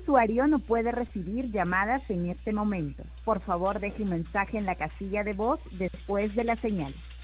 usuario no puede recibir llamadas en este momento. Por favor, deje un mensaje en la casilla de voz después de la señal.